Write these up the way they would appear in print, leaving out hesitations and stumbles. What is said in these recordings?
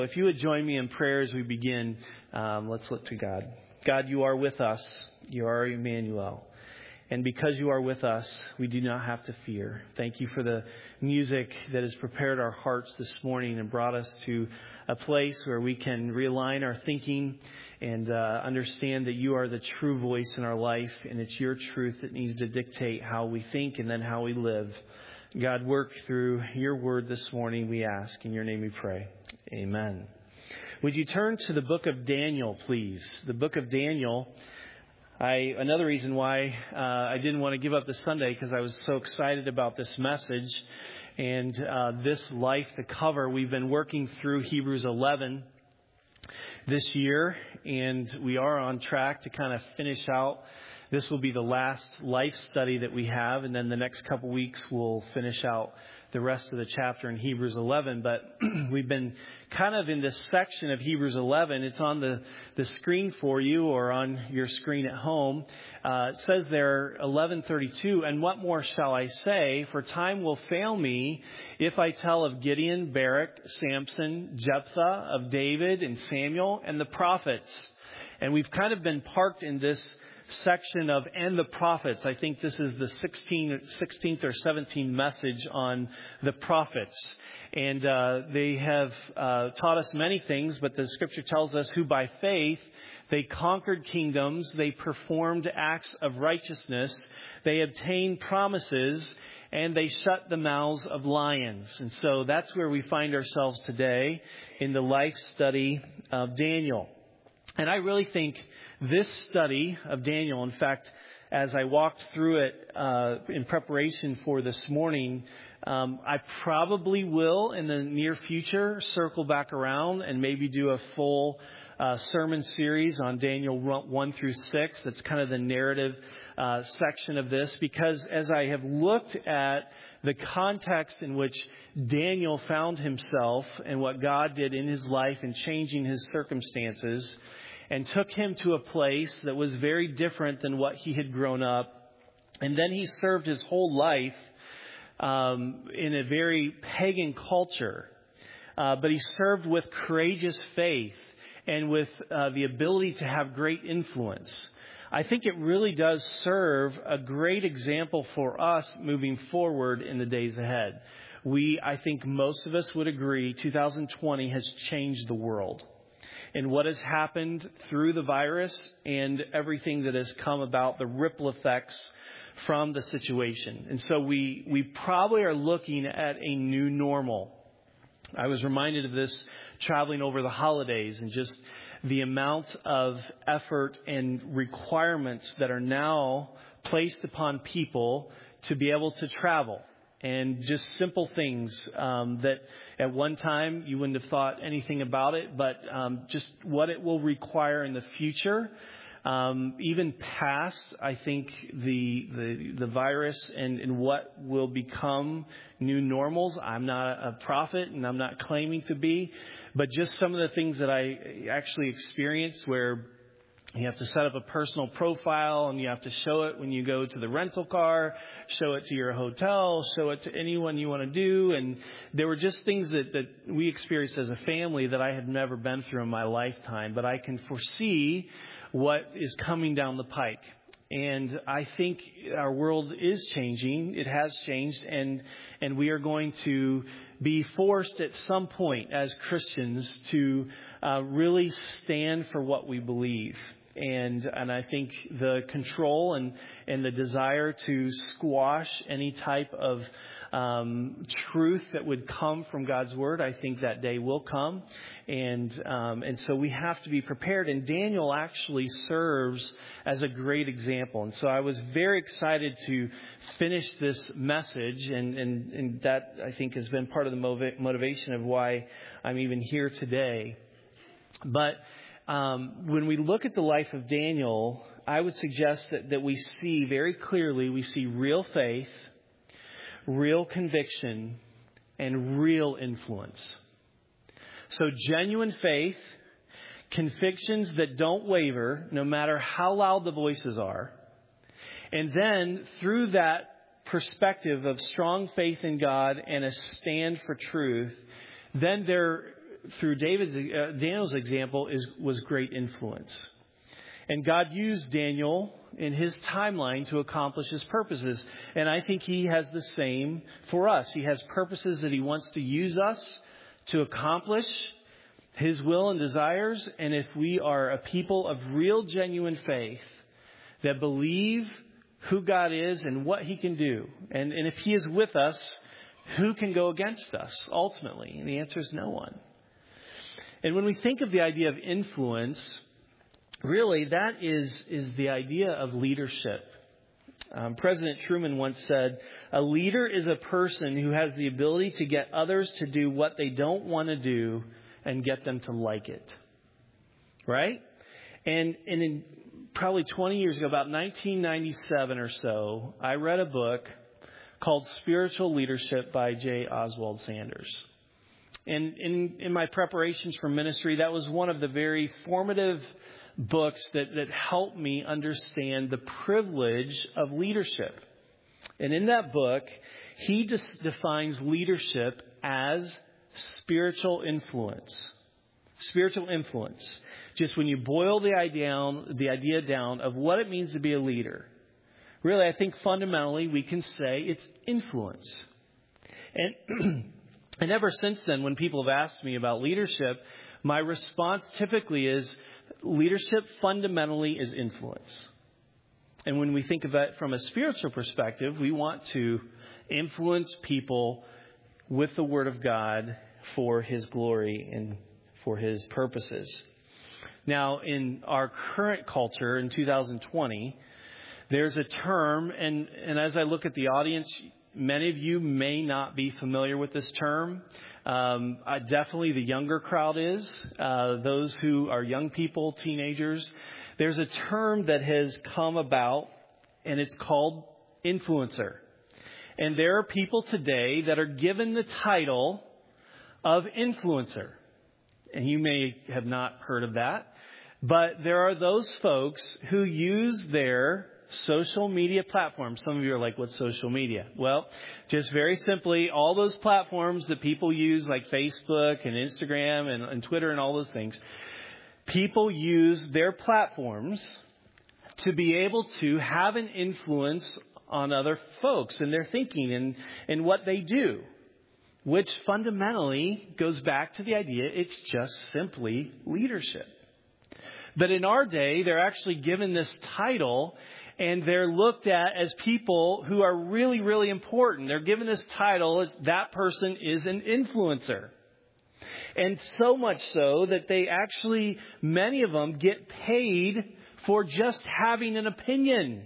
If you would join me in prayer as we begin, let's look to God. God, you are with us. You are Emmanuel. And because you are with us, we do not have to fear. Thank you for the music that has prepared our hearts this morning and brought us to a place where we can realign our thinking and understand that you are the true voice in our life, and it's your truth that needs to dictate how we think and then how we live. God, work through your word this morning, we ask. In your name we pray. Amen. Would you turn to the book of Daniel, please? The book of Daniel. Another reason why I didn't want to give up this Sunday, because I was so excited about this message and this life to cover. We've been working through Hebrews 11 this year, and we are on track to kind of finish out. This will be the last life study that we have, and then the next couple weeks we'll finish out the rest of the chapter in Hebrews 11. But we've been kind of in this section of Hebrews 11. It's on the screen for you or on your screen at home. It says there, 11:32, "And what more shall I say? For time will fail me if I tell of Gideon, Barak, Samson, Jephthah, of David and Samuel and the prophets." And we've kind of been parked in this section of "and the prophets." I think this is the 16th or 17th message on the prophets. And they have taught us many things, but the scripture tells us who by faith they conquered kingdoms, they performed acts of righteousness, they obtained promises, and they shut the mouths of lions. And so that's where we find ourselves today in the life study of Daniel. And I really think this study of Daniel, in fact, as I walked through it in preparation for this morning, I probably will in the near future circle back around and maybe do a full sermon series on Daniel 1 through 6. That's kind of the narrative section of this, because as I have looked at the context in which Daniel found himself and what God did in his life in changing his circumstances, and took him to a place that was very different than what he had grown up. And then he served his whole life in a very pagan culture. But he served with courageous faith and with the ability to have great influence. I think it really does serve a great example for us moving forward in the days ahead. I think most of us would agree 2020 has changed the world. And what has happened through the virus and everything that has come about, the ripple effects from the situation. And so we probably are looking at a new normal. I was reminded of this traveling over the holidays and just the amount of effort and requirements that are now placed upon people to be able to travel. And just simple things that at one time you wouldn't have thought anything about it, but just what it will require in the future, even past, I think, the virus and what will become new normals. I'm not a prophet and I'm not claiming to be, but just some of the things that I actually experienced where you have to set up a personal profile and you have to show it when you go to the rental car, show it to your hotel, show it to anyone you want to do. And there were just things that we experienced as a family that I had never been through in my lifetime. But I can foresee what is coming down the pike. And I think our world is changing. It has changed. And we are going to be forced at some point as Christians to really stand for what we believe. And I think the control and the desire to squash any type of truth that would come from God's word, I think that day will come. And so we have to be prepared. And Daniel actually serves as a great example. And so I was very excited to finish this message. And that, I think, has been part of the motivation of why I'm even here today. But when we look at the life of Daniel, I would suggest that we see very clearly, we see real faith, real conviction, and real influence. So genuine faith, convictions that don't waver, no matter how loud the voices are. And then through that perspective of strong faith in God and a stand for truth, then there through Daniel's example, was great influence. And God used Daniel in his timeline to accomplish his purposes. And I think he has the same for us. He has purposes that he wants to use us to accomplish his will and desires. And if we are a people of real, genuine faith that believe who God is and what he can do, and if he is with us, who can go against us ultimately? And the answer is no one. And when we think of the idea of influence, really, that is the idea of leadership. President Truman once said, "A leader is a person who has the ability to get others to do what they don't want to do and get them to like it." Right? And in probably 20 years ago, about 1997 or so, I read a book called Spiritual Leadership by J. Oswald Sanders. And in my preparations for ministry, that was one of the very formative books that helped me understand the privilege of leadership. And in that book, he defines leadership as spiritual influence. Spiritual influence. Just when you boil the idea down of what it means to be a leader, really, I think fundamentally we can say it's influence. And ever since then, when people have asked me about leadership, my response typically is leadership fundamentally is influence. And when we think of it from a spiritual perspective, we want to influence people with the Word of God for his glory and for his purposes. Now, in our current culture in 2020, there's a term, and as I look at the audience, many of you may not be familiar with this term. Definitely the younger crowd is. Those who are young people, teenagers. There's a term that has come about, and it's called influencer. And there are people today that are given the title of influencer. And you may have not heard of that. But there are those folks who use their social media platforms. Some of you are like, what's social media? Well, just very simply, all those platforms that people use like Facebook and Instagram and Twitter and all those things. People use their platforms to be able to have an influence on other folks and their thinking and what they do, which fundamentally goes back to the idea it's just simply leadership. But in our day, they're actually given this title, and they're looked at as people who are really, really important. They're given this title as that person is an influencer. And so much so that they actually, many of them, get paid for just having an opinion.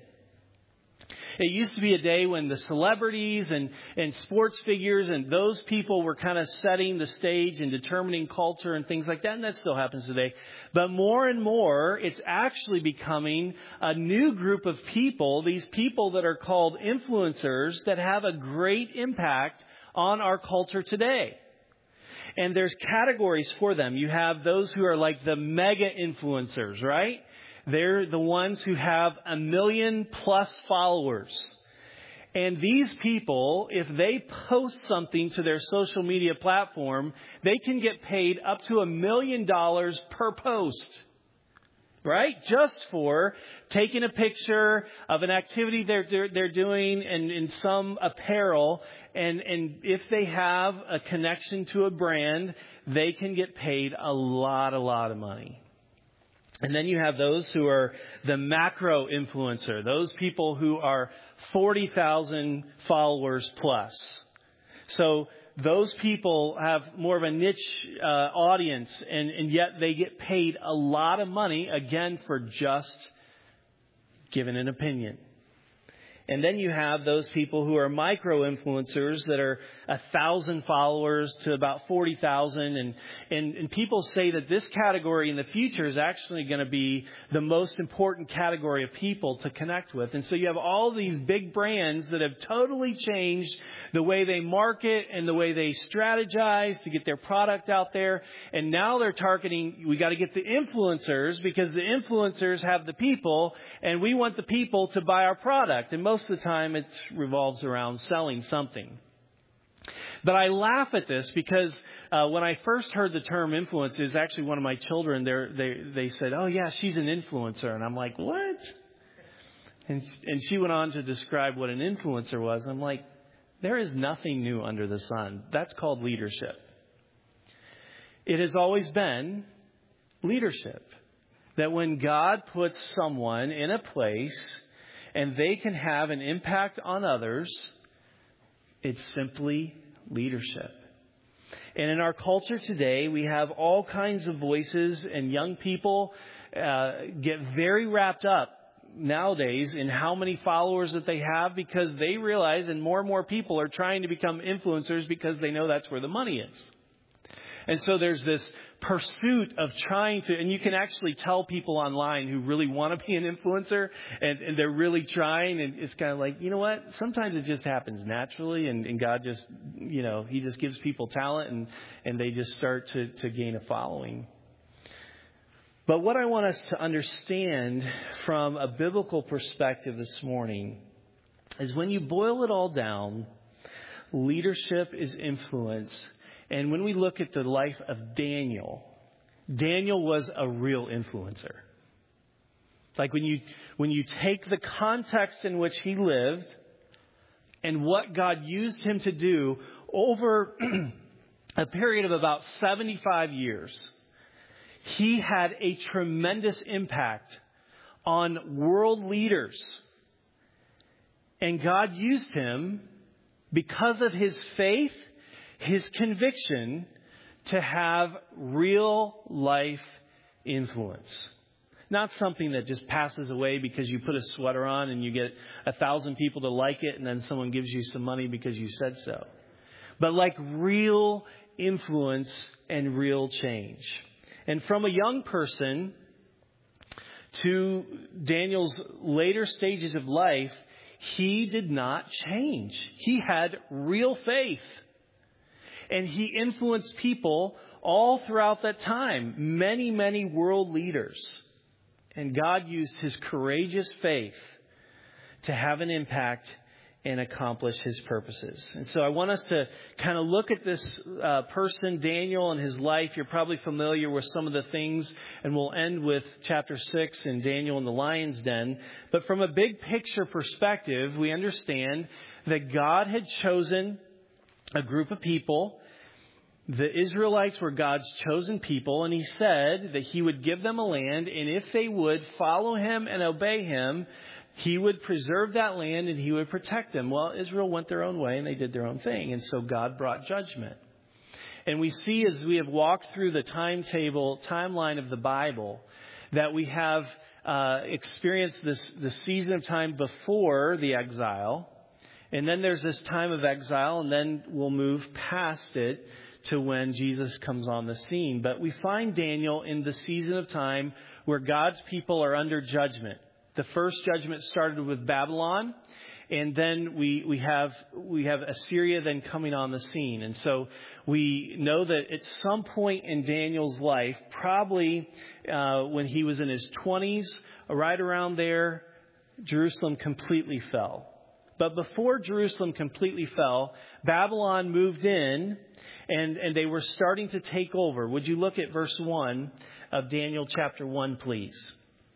It used to be a day when the celebrities and sports figures and those people were kind of setting the stage and determining culture and things like that. And that still happens today. But more and more, it's actually becoming a new group of people, these people that are called influencers that have a great impact on our culture today. And there's categories for them. You have those who are like the mega influencers, right? They're the ones who have 1 million plus followers. And these people, if they post something to their social media platform, they can get paid up to $1 million per post. Right? Just for taking a picture of an activity they're doing and in some apparel. And if they have a connection to a brand, they can get paid a lot of money. And then you have those who are the macro influencer, those people who are 40,000 followers plus. So those people have more of a niche audience, and yet they get paid a lot of money, again, for just giving an opinion. And then you have those people who are micro-influencers that are 1,000 followers to about 40,000. And people say that this category in the future is actually going to be the most important category of people to connect with. And so you have all these big brands that have totally changed the way they market and the way they strategize to get their product out there. And now they're targeting, we got to get the influencers because the influencers have the people and we want the people to buy our product. And most of the time it revolves around selling something. But I laugh at this because when I first heard the term influence, is actually one of my children. They said, "Oh yeah, she's an influencer," and I'm like, "What?" And she went on to describe what an influencer was. I'm like, there is nothing new under the sun. That's called leadership. It has always been leadership. That when God puts someone in a place and they can have an impact on others, it's simply leadership. And in our culture today, we have all kinds of voices, and young people get very wrapped up nowadays in how many followers that they have, because they realize, and more people are trying to become influencers because they know that's where the money is. And so there's this pursuit of trying to, and you can actually tell people online who really want to be an influencer, and they're really trying, and it's kind of like, you know what? Sometimes it just happens naturally, and God just, He just gives people talent, and they just start to gain a following. But what I want us to understand from a biblical perspective this morning is when you boil it all down, leadership is influence. And when we look at the life of Daniel was a real influencer. Like when you take the context in which he lived and what God used him to do over a period of about 75 years, he had a tremendous impact on world leaders. And God used him because of his faith, his conviction, to have real life influence. Not something that just passes away because you put a sweater on and you get 1,000 people to like it and then someone gives you some money because you said so. But like real influence and real change. And from a young person to Daniel's later stages of life, he did not change. He had real faith. And he influenced people all throughout that time. Many world leaders. And God used his courageous faith to have an impact and accomplish his purposes. And so I want us to kind of look at this person, Daniel, and his life. You're probably familiar with some of the things, and we'll end with chapter 6 in Daniel in the lion's den. But from a big picture perspective, we understand that God had chosen a group of people. The Israelites were God's chosen people, and he said that he would give them a land, and if they would follow him and obey him, he would preserve that land and he would protect them. Well, Israel went their own way and they did their own thing. And so God brought judgment. And we see, as we have walked through the timeline of the Bible, that we have experienced the season of time before the exile. And then there's this time of exile, and then we'll move past it to when Jesus comes on the scene. But we find Daniel in the season of time where God's people are under judgment. The first judgment started with Babylon, and then we have Assyria then coming on the scene. And so we know that at some point in Daniel's life, probably when he was in his 20s, right around there, Jerusalem completely fell. But before Jerusalem completely fell, Babylon moved in, and they were starting to take over. Would you look at verse 1 of Daniel chapter 1, please?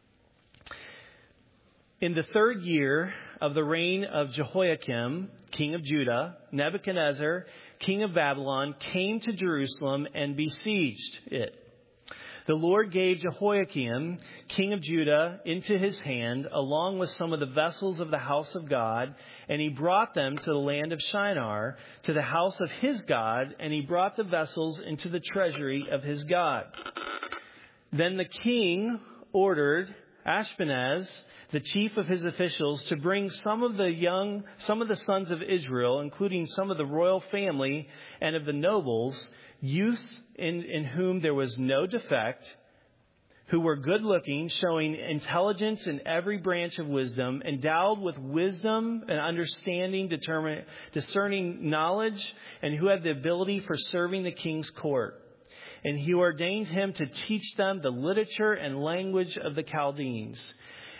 In the 3rd year of the reign of Jehoiakim, king of Judah, Nebuchadnezzar, king of Babylon, came to Jerusalem and besieged it. The Lord gave Jehoiakim, king of Judah, into his hand, along with some of the vessels of the house of God, and he brought them to the land of Shinar, to the house of his God, and he brought the vessels into the treasury of his God. Then the king ordered Ashpenaz, the chief of his officials, to bring some of the sons of Israel, including some of the royal family and of the nobles, youths in whom there was no defect, who were good looking, showing intelligence in every branch of wisdom, endowed with wisdom and understanding, discerning knowledge, and who had the ability for serving the king's court. And he ordained him to teach them the literature and language of the Chaldeans.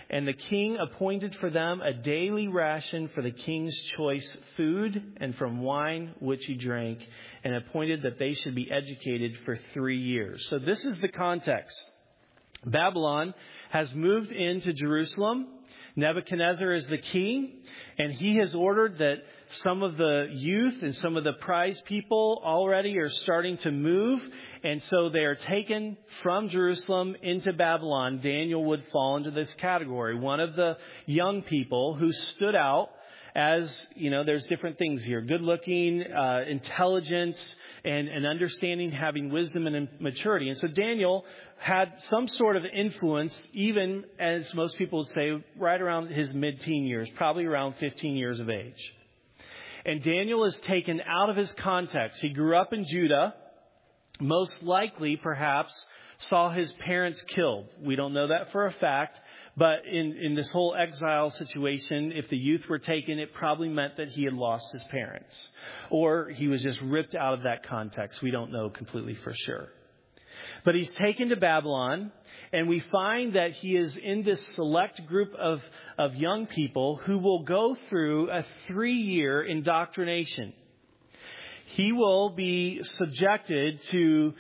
And the king appointed for them a daily ration for the king's choice food and from wine which he drank, and appointed that they should be educated for 3 years. So this is the context. Babylon has moved into Jerusalem. Nebuchadnezzar is the king, and he has ordered that some of the youth and some of the prize people already are starting to move, and so they are taken from Jerusalem into Babylon. Daniel would fall into this category. One of the young people who stood out as, there's different things here. Good looking, intelligence, and understanding, having wisdom and maturity. And so Daniel had some sort of influence, even as most people would say, right around his mid-teen years, probably around 15 years of age. And Daniel is taken out of his context. He grew up in Judah, most likely, perhaps, saw his parents killed. We don't know that for a fact, but in this whole exile situation, if the youth were taken, it probably meant that he had lost his parents. Or he was just ripped out of that context. We don't know completely for sure. But he's taken to Babylon, and we find that he is in this select group of young people who will go through a 3-year indoctrination. He will be subjected to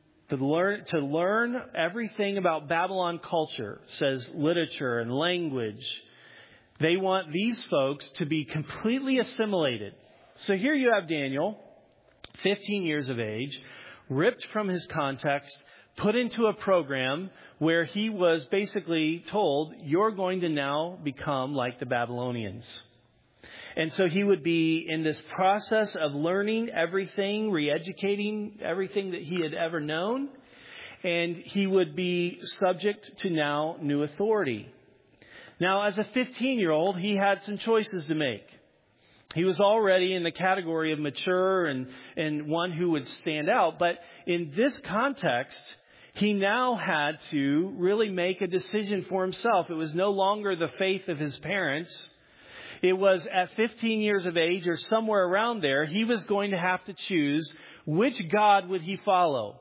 learn everything about Babylon culture, says literature and language. They want these folks to be completely assimilated. So here you have Daniel, 15 years of age, ripped from his context, put into a program where he was basically told, you're going to now become like the Babylonians. And so he would be in this process of learning everything, re-educating everything that he had ever known. And he would be subject to now new authority. Now, as a 15-year-old, he had some choices to make. He was already in the category of mature and one who would stand out. But in this context, he now had to really make a decision for himself. It was no longer the faith of his parents. It was at 15 years of age or somewhere around there, he was going to have to choose which God would he follow.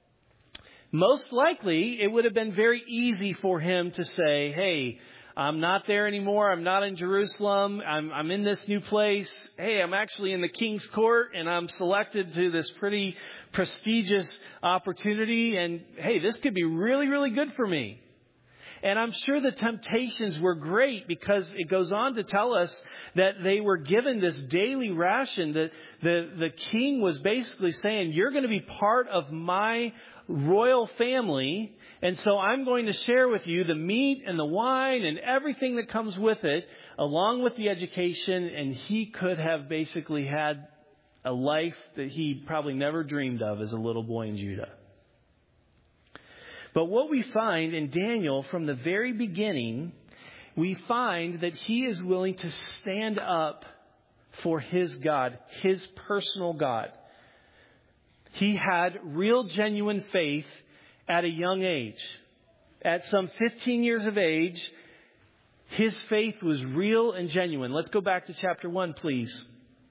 Most likely, it would have been very easy for him to say, hey, I'm not there anymore. I'm not in Jerusalem. I'm in this new place. Hey, I'm actually in the king's court, and I'm selected to this pretty prestigious opportunity. And hey, this could be really, really good for me. And I'm sure the temptations were great, because it goes on to tell us that they were given this daily ration. That the king was basically saying, you're going to be part of my royal family. And so I'm going to share with you the meat and the wine and everything that comes with it, along with the education. And he could have basically had a life that he probably never dreamed of as a little boy in Judah. But what we find in Daniel from the very beginning, we find that he is willing to stand up for his God, his personal God. He had real, genuine faith at a young age. At some 15 years of age, his faith was real and genuine. Let's go back to chapter 1, please.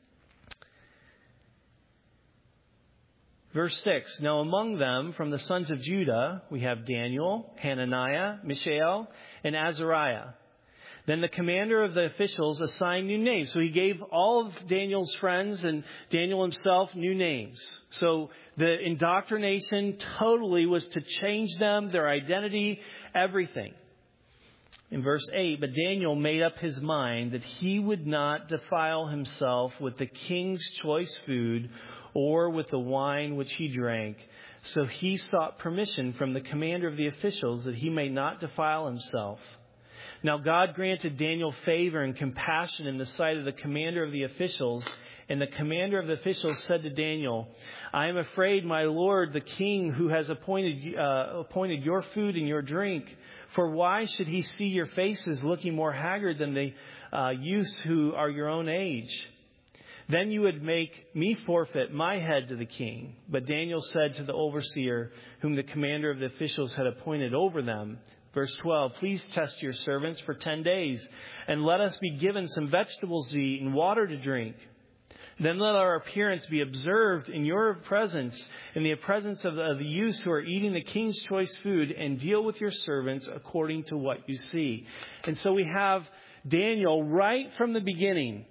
Verse 6, now among them, from the sons of Judah, we have Daniel, Hananiah, Mishael, and Azariah. Then the commander of the officials assigned new names. So he gave all of Daniel's friends and Daniel himself new names. So the indoctrination totally was to change them, their identity, everything. In verse 8, but Daniel made up his mind that he would not defile himself with the king's choice food or with the wine which he drank. So he sought permission from the commander of the officials that he may not defile himself. Now God granted Daniel favor and compassion in the sight of the commander of the officials. And the commander of the officials said to Daniel, I am afraid, my lord, the king who has appointed your food and your drink. For why should he see your faces looking more haggard than the youths who are your own age? Then you would make me forfeit my head to the king. But Daniel said to the overseer, whom the commander of the officials had appointed over them, verse 12, please test your servants for 10 days, and let us be given some vegetables to eat and water to drink. Then let our appearance be observed in your presence, in the presence of the youths who are eating the king's choice food, and deal with your servants according to what you see. And so we have Daniel right from the beginning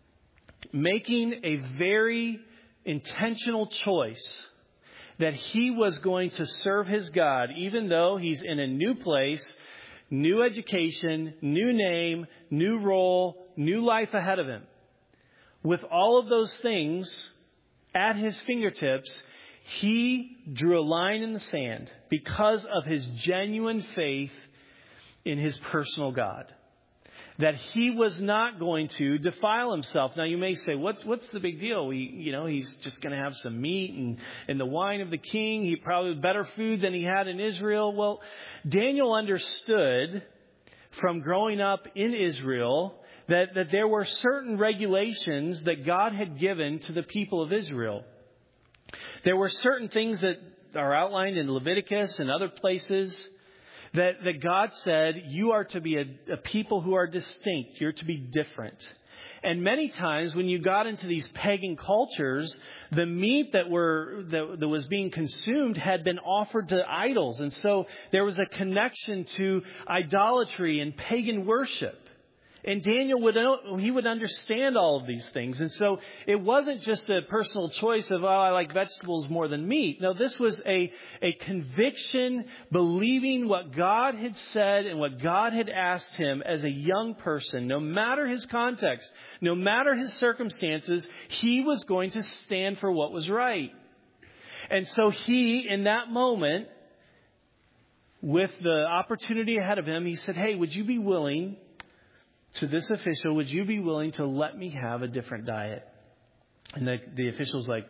making a very intentional choice that he was going to serve his God, even though he's in a new place, new education, new name, new role, new life ahead of him. With all of those things at his fingertips, he drew a line in the sand because of his genuine faith in his personal God. That he was not going to defile himself. Now you may say, what's the big deal? He's just going to have some meat and the wine of the king. He probably had better food than he had in Israel. Well, Daniel understood from growing up in Israel that there were certain regulations that God had given to the people of Israel. There were certain things that are outlined in Leviticus and other places that God said, you are to be a people who are distinct. You're to be different. And many times when you got into these pagan cultures, the meat that was being consumed had been offered to idols. And so there was a connection to idolatry and pagan worship. And Daniel would understand all of these things. And so it wasn't just a personal choice of, I like vegetables more than meat. No, this was a conviction, believing what God had said and what God had asked him as a young person. No matter his context, no matter his circumstances, he was going to stand for what was right. And so he, in that moment, with the opportunity ahead of him, he said, hey, would you be willing to this official, would you be willing to let me have a different diet? And the official's like,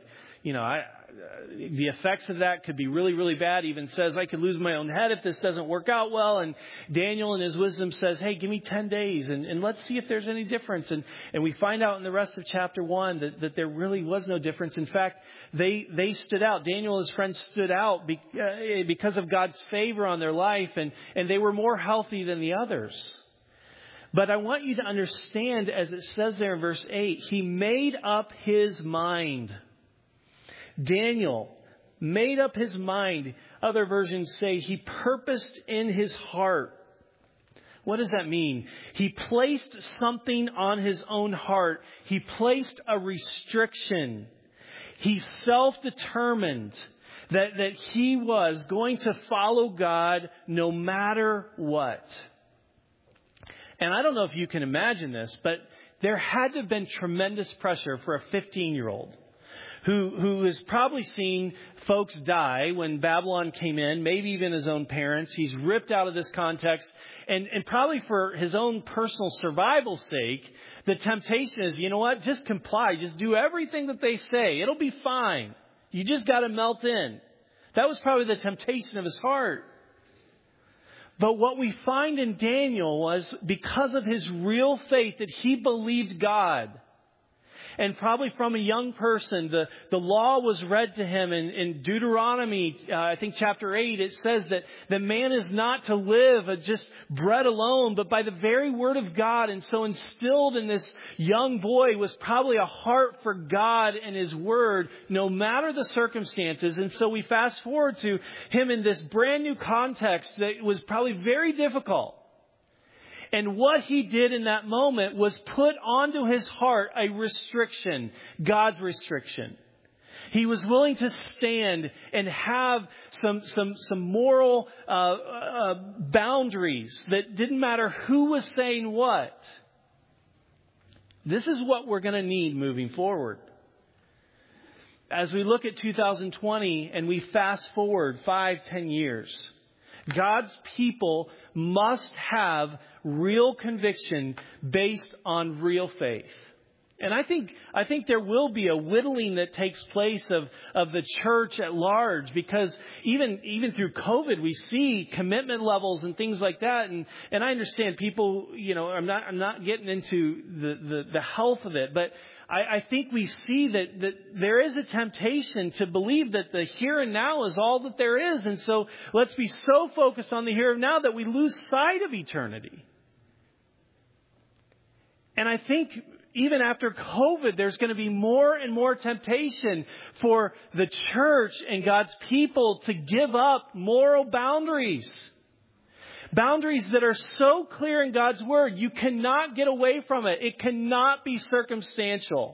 the effects of that could be really, really bad. Even says, I could lose my own head if this doesn't work out well. And Daniel in his wisdom says, hey, give me 10 days and let's see if there's any difference. And we find out in the rest of chapter 1 that there really was no difference. In fact, they stood out. Daniel and his friends stood out because of God's favor on their life. And they were more healthy than the others. But I want you to understand, as it says there in verse 8, he made up his mind. Daniel made up his mind. Other versions say he purposed in his heart. What does that mean? He placed something on his own heart. He placed a restriction. He self-determined that he was going to follow God no matter what. And I don't know if you can imagine this, but there had to have been tremendous pressure for a 15-year-old who has probably seen folks die when Babylon came in, maybe even his own parents. He's ripped out of this context. And probably for his own personal survival's sake, the temptation is, you know what, just comply. Just do everything that they say. It'll be fine. You just got to melt in. That was probably the temptation of his heart. But what we find in Daniel was because of his real faith that he believed God. And probably from a young person, the law was read to him in Deuteronomy, I think chapter 8, it says that the man is not to live just bread alone, but by the very word of God. And so instilled in this young boy was probably a heart for God and his word, no matter the circumstances. And so we fast forward to him in this brand new context that was probably very difficult. And what he did in that moment was put onto his heart a restriction, God's restriction. He was willing to stand and have some moral boundaries that didn't matter who was saying what. This is what we're going to need moving forward. As we look at 2020 and we fast forward 5-10 years, God's people must have real conviction based on real faith. And I think there will be a whittling that takes place of the church at large, because even through COVID we see commitment levels and things like that. And I understand people, I'm not getting into the health of it, but I think we see that there is a temptation to believe that the here and now is all that there is. And so let's be so focused on the here and now that we lose sight of eternity. And I think even after COVID, there's going to be more and more temptation for the church and God's people to give up moral boundaries. Boundaries that are so clear in God's Word, you cannot get away from it. It cannot be circumstantial.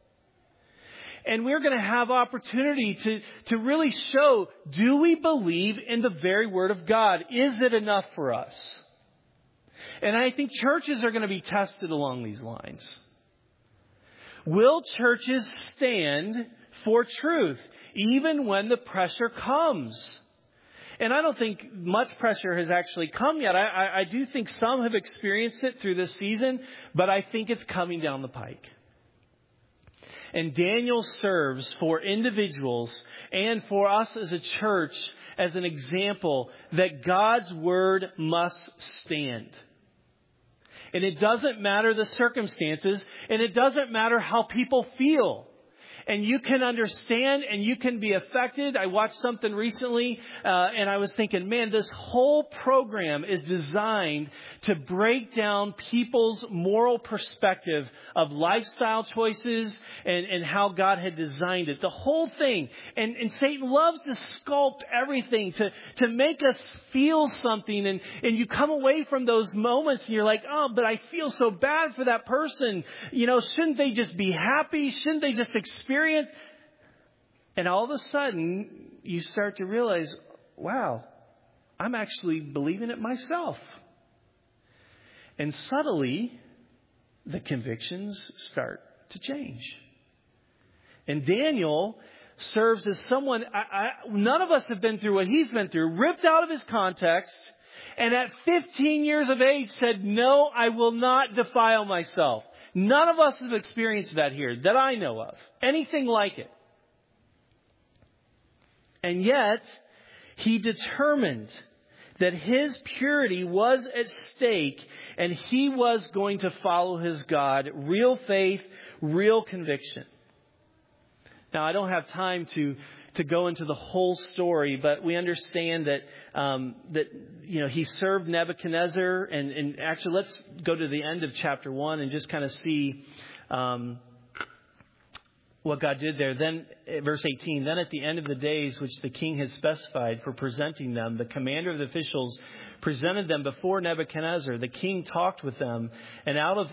And we're going to have opportunity to really show, do we believe in the very Word of God? Is it enough for us? And I think churches are going to be tested along these lines. Will churches stand for truth even when the pressure comes? And I don't think much pressure has actually come yet. I do think some have experienced it through this season, but I think it's coming down the pike. And Daniel serves for individuals and for us as a church as an example that God's Word must stand. And it doesn't matter the circumstances, and it doesn't matter how people feel. And you can understand and you can be affected. I watched something recently and I was thinking, man, this whole program is designed to break down people's moral perspective of lifestyle choices and how God had designed it. The whole thing. And Satan loves to sculpt everything to make us feel something. And you come away from those moments and you're like, oh, but I feel so bad for that person. You know, shouldn't they just be happy? Shouldn't they just experience? And all of a sudden, you start to realize, wow, I'm actually believing it myself. And subtly, the convictions start to change. And Daniel serves as someone, none of us have been through what he's been through, ripped out of his context, and at 15 years of age said, no, I will not defile myself. None of us have experienced that here, that I know of. Anything like it. And yet, he determined that his purity was at stake and he was going to follow his God. Real faith, real conviction. Now, I don't have time to go into the whole story, but we understand that he served Nebuchadnezzar, and actually let's go to the end of chapter 1 and just kind of see what God did there. Then, verse 18, then at the end of the days which the king had specified for presenting them, the commander of the officials presented them before Nebuchadnezzar. The king talked with them, and out of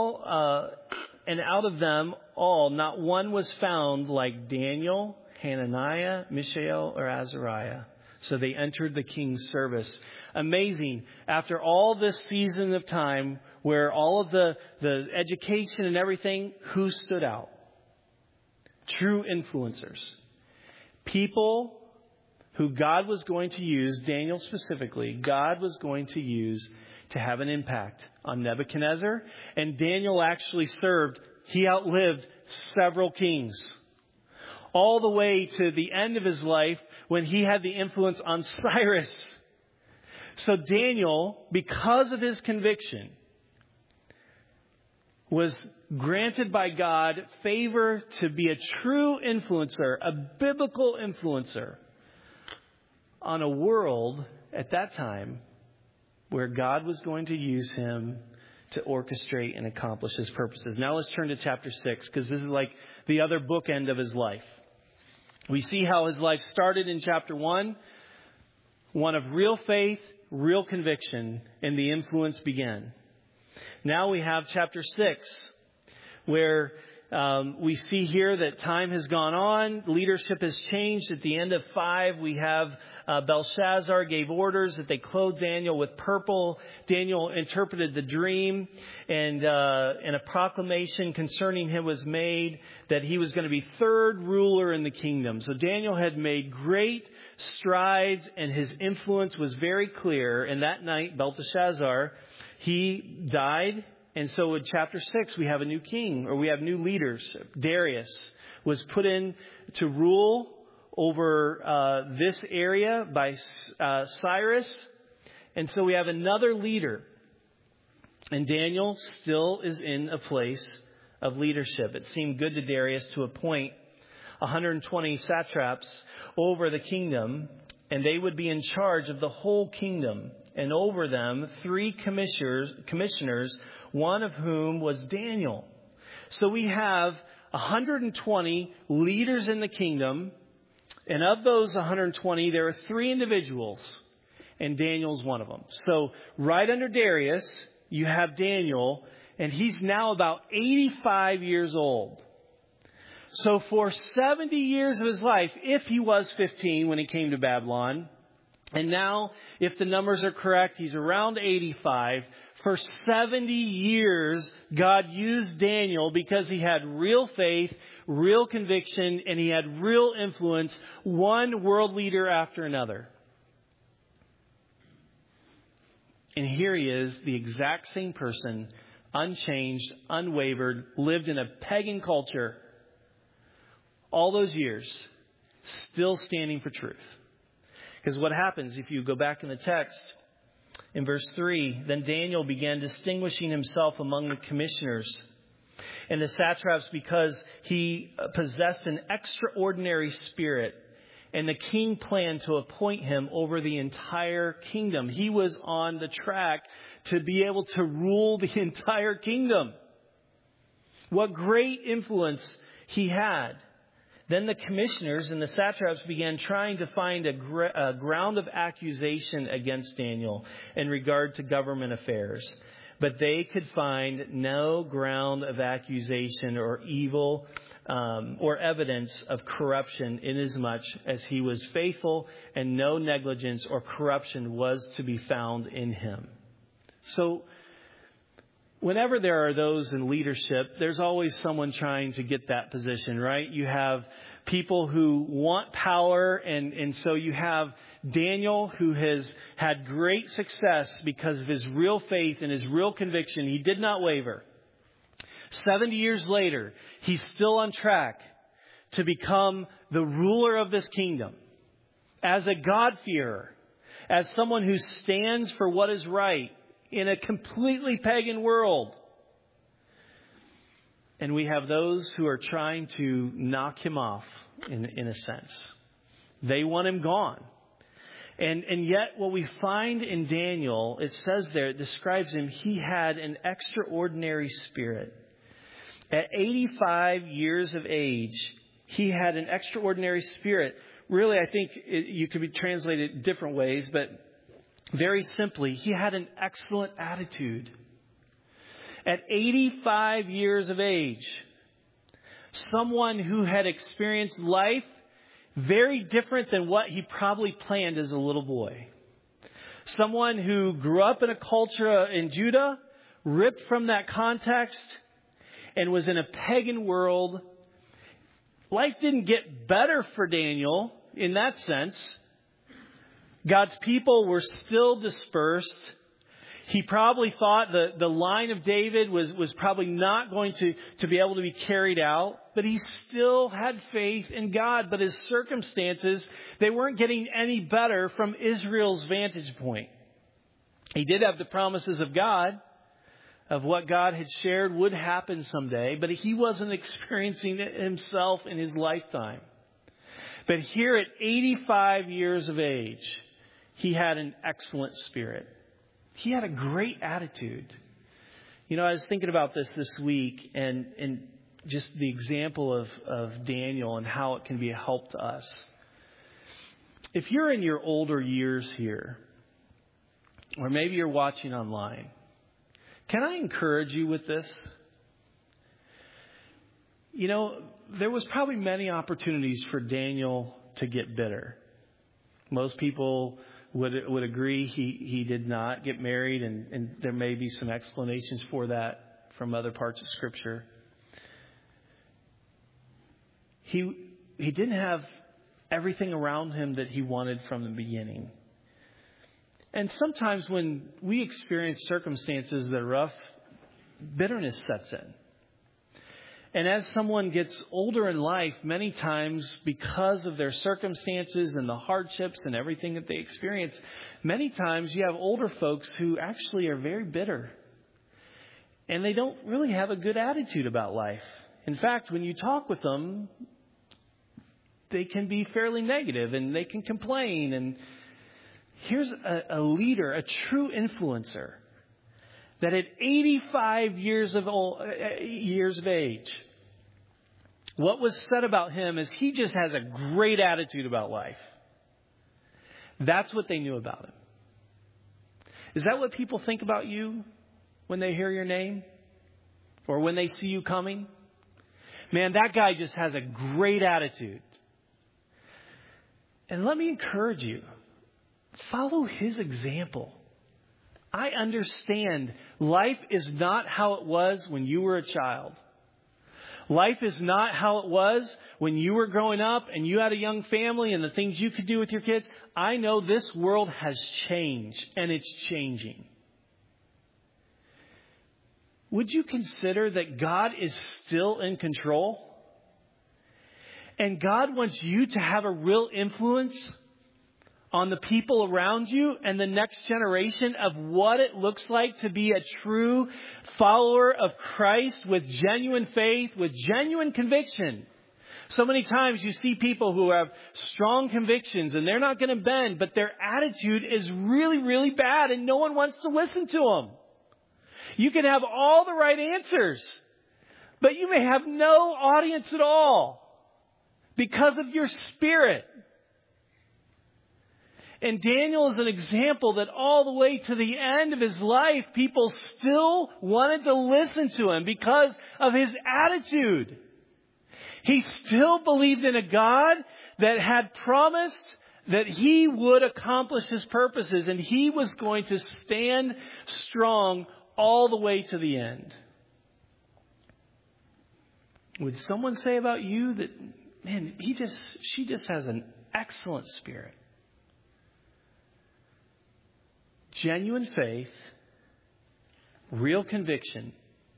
them all, not one was found like Daniel, Hananiah, Mishael, or Azariah. So they entered the king's service. Amazing. After all this season of time where all of the education and everything, who stood out? True influencers. People who God was going to use, Daniel specifically, God was going to use to have an impact on Nebuchadnezzar. And Daniel actually served, he outlived several kings. All the way to the end of his life when he had the influence on Cyrus. So Daniel, because of his conviction, was granted by God favor to be a true influencer, a biblical influencer on a world at that time where God was going to use him to orchestrate and accomplish his purposes. Now let's turn to chapter 6, because this is like the other bookend of his life. We see how his life started in chapter 1, one of real faith, real conviction, and the influence began. Now we have chapter 6, where we see here that time has gone on. Leadership has changed. At the end of 5, we have Belshazzar gave orders that they clothe Daniel with purple. Daniel interpreted the dream, and a proclamation concerning him was made that he was going to be third ruler in the kingdom. So Daniel had made great strides, and his influence was very clear. And that night, Belteshazzar, he died. And so in chapter 6, we have a new king, or we have new leaders. Darius was put in to rule over this area by Cyrus. And so we have another leader. And Daniel still is in a place of leadership. It seemed good to Darius to appoint 120 satraps over the kingdom, and they would be in charge of the whole kingdom. And over them, 3 commissioners, one of whom was Daniel. So we have 120 leaders in the kingdom. And of those 120, there are 3 individuals. And Daniel's one of them. So right under Darius, you have Daniel. And he's now about 85 years old. So for 70 years of his life, if he was 15 when he came to Babylon, and now, if the numbers are correct, he's around 85. For 70 years, God used Daniel because he had real faith, real conviction, and he had real influence, one world leader after another. And here he is, the exact same person, unchanged, unwavered, lived in a pagan culture all those years, still standing for truth. Because what happens if you go back in the text, in verse 3, then Daniel began distinguishing himself among the commissioners and the satraps because he possessed an extraordinary spirit, and the king planned to appoint him over the entire kingdom. He was on the track to be able to rule the entire kingdom. What great influence he had. Then the commissioners and the satraps began trying to find a ground of accusation against Daniel in regard to government affairs. But they could find no ground of accusation or evil or evidence of corruption, inasmuch as he was faithful and no negligence or corruption was to be found in him. So whenever there are those in leadership, there's always someone trying to get that position, right? You have people who want power, and so you have Daniel, who has had great success because of his real faith and his real conviction. He did not waver. 70 years later, he's still on track to become the ruler of this kingdom as a God-fearer, as someone who stands for what is right in a completely pagan world. And we have those who are trying to knock him off in a sense. They want him gone. And yet what we find in Daniel, it says there, it describes him, he had an extraordinary spirit. At 85 years of age, he had an extraordinary spirit. Really, I think you could be translated different ways, but very simply, he had an excellent attitude. At 85 years of age, someone who had experienced life very different than what he probably planned as a little boy. Someone who grew up in a culture in Judah, ripped from that context, and was in a pagan world. Life didn't get better for Daniel in that sense. God's people were still dispersed. He probably thought the line of David was probably not going to be able to be carried out. But he still had faith in God. But his circumstances, they weren't getting any better from Israel's vantage point. He did have the promises of God, of what God had shared would happen someday. But he wasn't experiencing it himself in his lifetime. But here at 85 years of age, he had an excellent spirit. He had a great attitude. You know, I was thinking about this week and just the example of Daniel and how it can be a help to us. If you're in your older years here, or maybe you're watching online, can I encourage you with this? You know, there was probably many opportunities for Daniel to get bitter. Most people would agree he did not get married, and there may be some explanations for that from other parts of Scripture. He didn't have everything around him that he wanted from the beginning. And sometimes when we experience circumstances that are rough, bitterness sets in. And as someone gets older in life, many times because of their circumstances and the hardships and everything that they experience, many times you have older folks who actually are very bitter. And they don't really have a good attitude about life. In fact, when you talk with them, they can be fairly negative and they can complain. And here's a leader, a true influencer, that at 85 years of age, what was said about him is he just has a great attitude about life. That's what they knew about him. Is that what people think about you when they hear your name? Or when they see you coming? Man, that guy just has a great attitude. And let me encourage you. Follow his example. I understand life is not how it was when you were a child. Life is not how it was when you were growing up and you had a young family and the things you could do with your kids. I know this world has changed and it's changing. Would you consider that God is still in control? And God wants you to have a real influence on the people around you and the next generation of what it looks like to be a true follower of Christ with genuine faith, with genuine conviction. So many times you see people who have strong convictions and they're not going to bend, but their attitude is really, really bad and no one wants to listen to them. You can have all the right answers, but you may have no audience at all because of your spirit. And Daniel is an example that all the way to the end of his life, people still wanted to listen to him because of his attitude. He still believed in a God that had promised that he would accomplish his purposes and he was going to stand strong all the way to the end. Would someone say about you that, man, she just has an excellent spirit? Genuine faith, real conviction,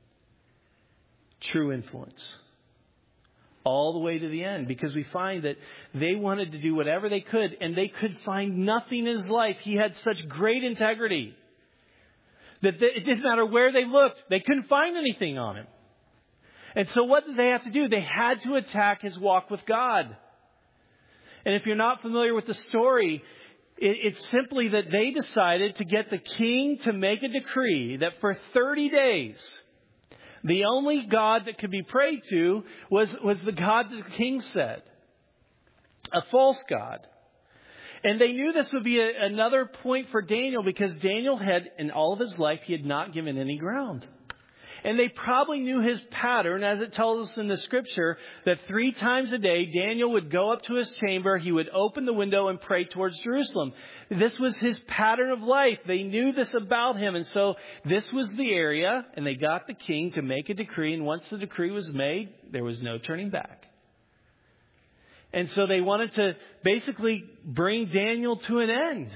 true influence. All the way to the end. Because we find that they wanted to do whatever they could and they could find nothing in his life. He had such great integrity that it didn't matter where they looked. They couldn't find anything on him. And so what did they have to do? They had to attack his walk with God. And if you're not familiar with the story, it's simply that they decided to get the king to make a decree that for 30 days, the only God that could be prayed to was the God that the king said. A false God. And they knew this would be another point for Daniel because Daniel had, in all of his life, he had not given any ground. And they probably knew his pattern, as it tells us in the scripture, that 3 times a day, Daniel would go up to his chamber, he would open the window and pray towards Jerusalem. This was his pattern of life. They knew this about him. And so this was the area, and they got the king to make a decree. And once the decree was made, there was no turning back. And so they wanted to basically bring Daniel to an end.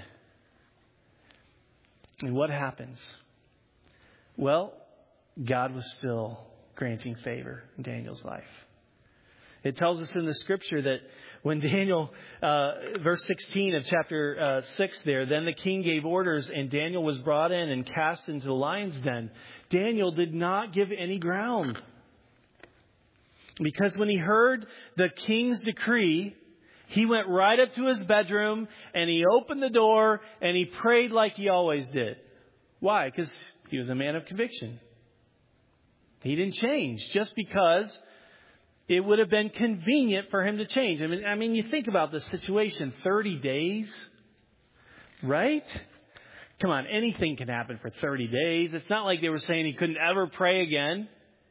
And what happens? Well, God was still granting favor in Daniel's life. It tells us in the scripture that when Daniel, verse 16 of chapter 6 there, then the king gave orders and Daniel was brought in and cast into the lion's den. Daniel did not give any ground. Because when he heard the king's decree, he went right up to his bedroom and he opened the door and he prayed like he always did. Why? Because he was a man of conviction. He didn't change just because it would have been convenient for him to change. I mean, you think about this situation, 30 days, right? Come on, anything can happen for 30 days. It's not like they were saying he couldn't ever pray again.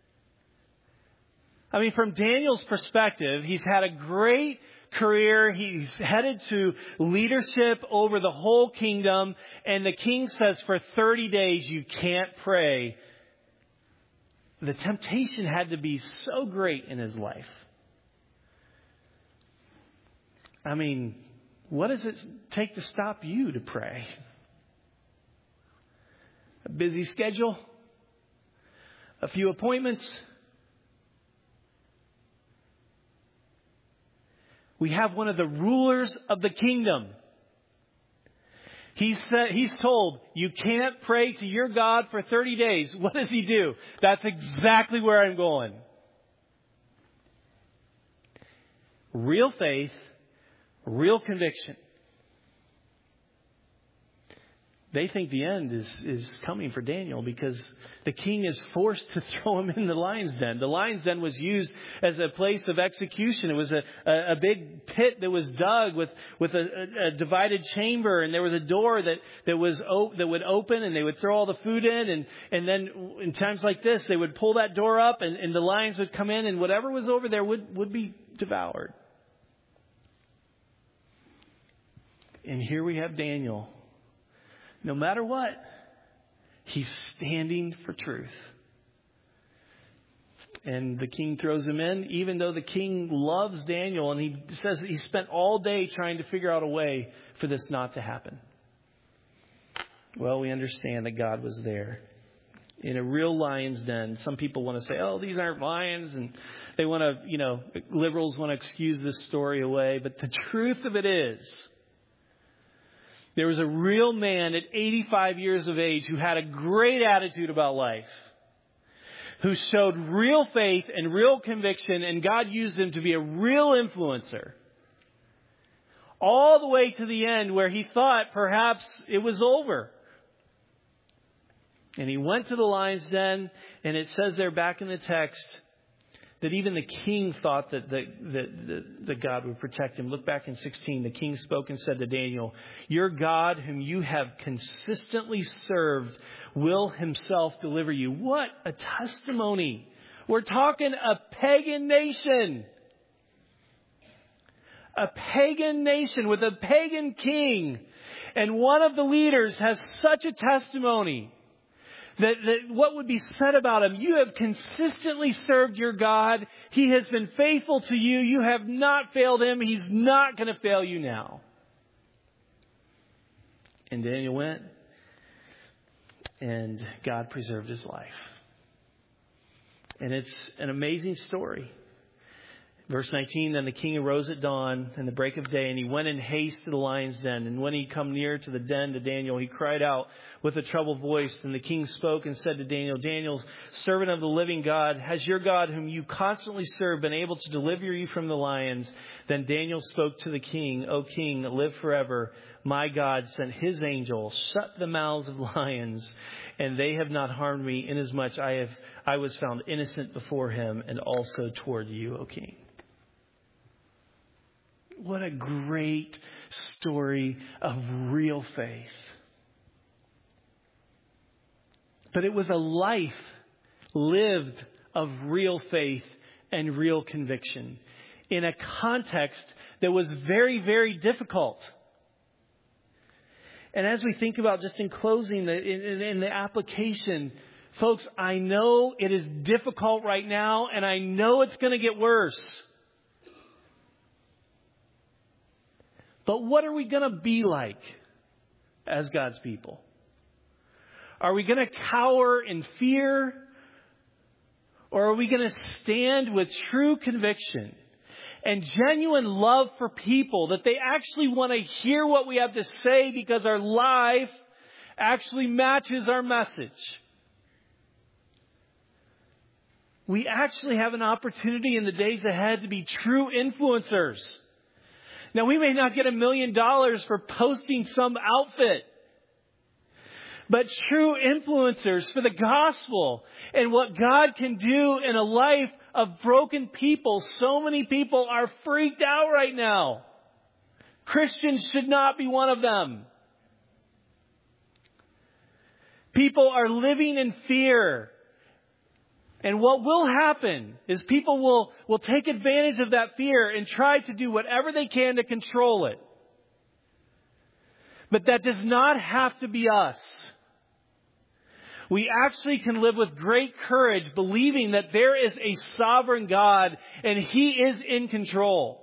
I mean, from Daniel's perspective, he's had a great career. He's headed to leadership over the whole kingdom. And the king says for 30 days, you can't pray. The temptation had to be so great in his life. I mean, what does it take to stop you to pray? A busy schedule? A few appointments? We have one of the rulers of the kingdom. He's told, you can't pray to your God for 30 days. What does he do? That's exactly where I'm going. Real faith, real conviction. they think the end is coming for Daniel because the king is forced to throw him in the lion's den. The lion's den was used as a place of execution. It was a big pit that was dug with a divided chamber, and there was a door that would open, and they would throw all the food in, and then in times like this, they would pull that door up, and the lions would come in, and whatever was over there would be devoured. And here we have Daniel. No matter what, he's standing for truth. And the king throws him in, even though the king loves Daniel, and he says he spent all day trying to figure out a way for this not to happen. Well, we understand that God was there. In a real lion's den, some people want to say, oh, these aren't lions, and they want to, liberals want to excuse this story away. But the truth of it is, there was a real man at 85 years of age who had a great attitude about life, who showed real faith and real conviction, and God used him to be a real influencer. All the way to the end where he thought perhaps it was over. And he went to the lion's den, and it says there back in the text that even the king thought that God would protect him. Look back in 16. The king spoke and said to Daniel, your God, whom you have consistently served, will himself deliver you. What a testimony. We're talking a pagan nation. A pagan nation with a pagan king. And one of the leaders has such a testimony. That what would be said about him? You have consistently served your God. He has been faithful to you. You have not failed him. He's not going to fail you now. And Daniel went, and God preserved his life. And it's an amazing story. Verse 19, then the king arose at dawn and the break of day, and he went in haste to the lion's den. And when he come near to the den to Daniel, he cried out with a troubled voice. And the king spoke and said to Daniel, Daniel, servant of the living God, has your God, whom you constantly serve, been able to deliver you from the lions? Then Daniel spoke to the king, O king, live forever. My God sent his angel, shut the mouths of lions, and they have not harmed me, inasmuch I was found innocent before him, and also toward you, O king. What a great story of real faith. But it was a life lived of real faith and real conviction in a context that was very, very difficult. And as we think about, just in closing, in the application, folks, I know it is difficult right now, and I know it's going to get worse. But what are we going to be like as God's people? Are we going to cower in fear? Or are we going to stand with true conviction and genuine love for people, that they actually want to hear what we have to say because our life actually matches our message? We actually have an opportunity in the days ahead to be true influencers. Now, we may not get $1 million for posting some outfit, but true influencers for the gospel and what God can do in a life of broken people. So many people are freaked out right now. Christians should not be one of them. People are living in fear. And what will happen is people will take advantage of that fear and try to do whatever they can to control it. But that does not have to be us. We actually can live with great courage, believing that there is a sovereign God and He is in control.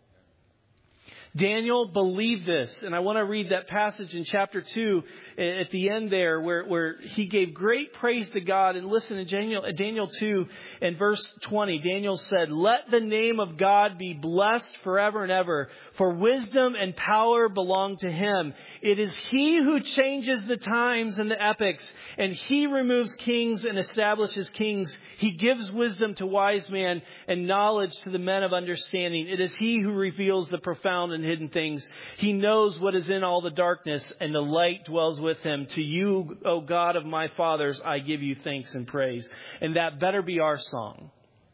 Daniel believed this. And I want to read that passage in chapter 2 at the end there where he gave great praise to God. And listen to Daniel 2 and verse 20. Daniel said, let the name of God be blessed forever and ever, for wisdom and power belong to Him. It is He who changes the times and the epochs, and He removes kings and establishes kings. He gives wisdom to wise men and knowledge to the men of understanding. It is He who reveals the profound and hidden things. He knows what is in all the darkness, and the light dwells with with him, to you, O God of my fathers, I give you thanks and praise. And that better be our song.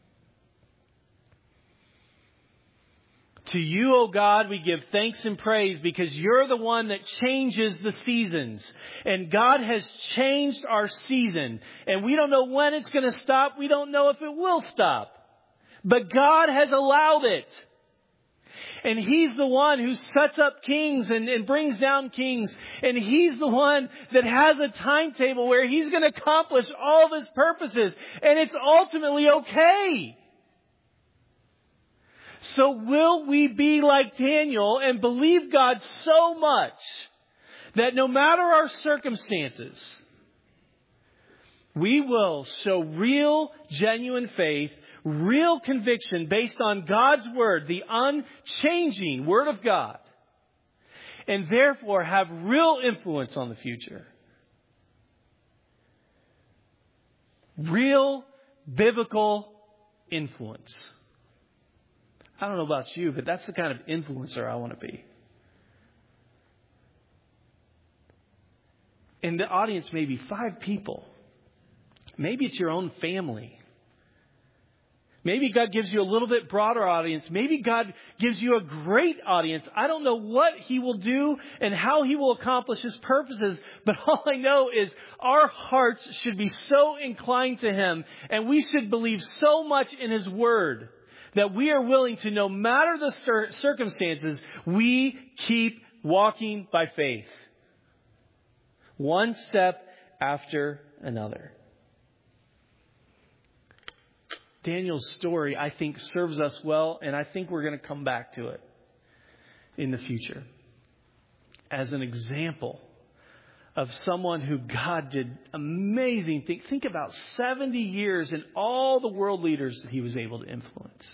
To you, O God, we give thanks and praise because you're the one that changes the seasons. And God has changed our season. And we don't know when it's going to stop. We don't know if it will stop. But God has allowed it. And He's the one who sets up kings and brings down kings. And He's the one that has a timetable where He's going to accomplish all of His purposes. And it's ultimately okay. So will we be like Daniel and believe God so much that no matter our circumstances, we will show real, genuine faith, real conviction based on God's Word, the unchanging Word of God, and therefore have real influence on the future? Real biblical influence. I don't know about you, but that's the kind of influencer I want to be. And the audience may be 5 people. Maybe it's your own family. Maybe God gives you a little bit broader audience. Maybe God gives you a great audience. I don't know what He will do and how He will accomplish His purposes. But all I know is our hearts should be so inclined to Him. And we should believe so much in His Word that we are willing to, no matter the circumstances, we keep walking by faith. One step after another. Daniel's story, I think, serves us well, and I think we're going to come back to it in the future as an example of someone who God did amazing things. Think about 70 years and all the world leaders that he was able to influence.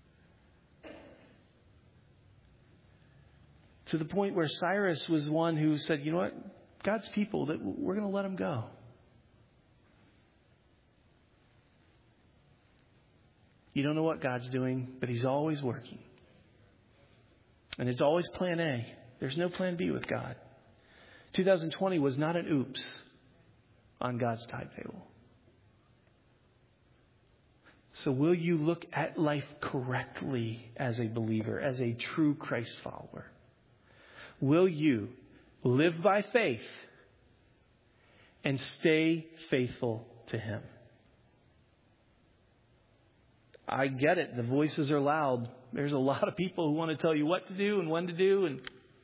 To the point where Cyrus was one who said, you know what, God's people, that we're going to let them go. You don't know what God's doing, but He's always working. And it's always plan A. There's no plan B with God. 2020 was not an oops on God's timetable. So will you look at life correctly as a believer, as a true Christ follower? Will you live by faith and stay faithful to Him? I get it. The voices are loud. There's a lot of people who want to tell you what to do and when to do.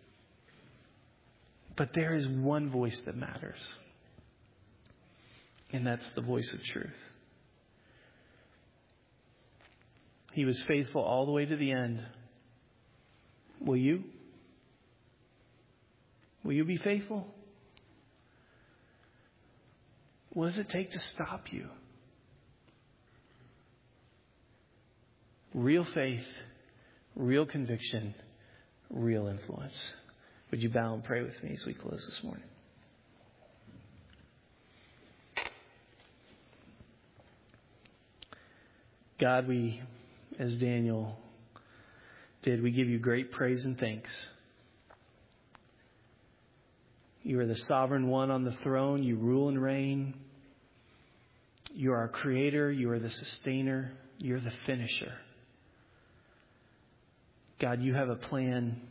But there is one voice that matters. And that's the voice of truth. He was faithful all the way to the end. Will you? Will you be faithful? What does it take to stop you? Real faith, real conviction, real influence. Would you bow and pray with me as we close this morning? God, we, as Daniel did, we give you great praise and thanks. You are the sovereign one on the throne. You rule and reign. You are our creator. You are the sustainer. You're the finisher. God, you have a plan.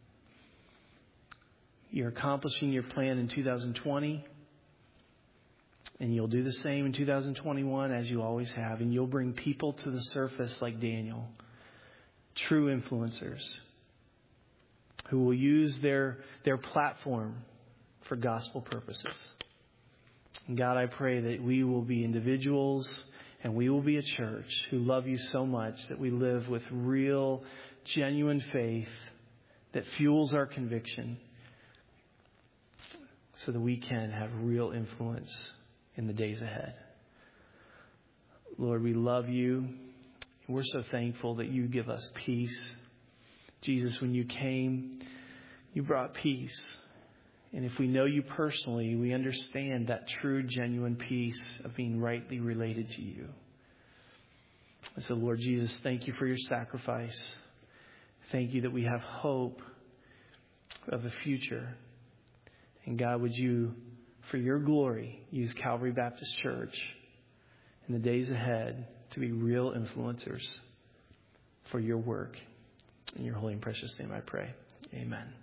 You're accomplishing your plan in 2020. And you'll do the same in 2021 as you always have. And you'll bring people to the surface like Daniel. True influencers who will use their platform for gospel purposes. And God, I pray that we will be individuals and we will be a church who love you so much that we live with real, genuine faith that fuels our conviction so that we can have real influence in the days ahead. Lord, we love you. We're so thankful that you give us peace. Jesus, when you came, you brought peace. And if we know you personally, we understand that true, genuine peace of being rightly related to you. And so, Lord Jesus, thank you for your sacrifice. Thank you that we have hope of a future. And God, would you, for your glory, use Calvary Baptist Church in the days ahead to be real influencers for your work. In your holy and precious name I pray. Amen.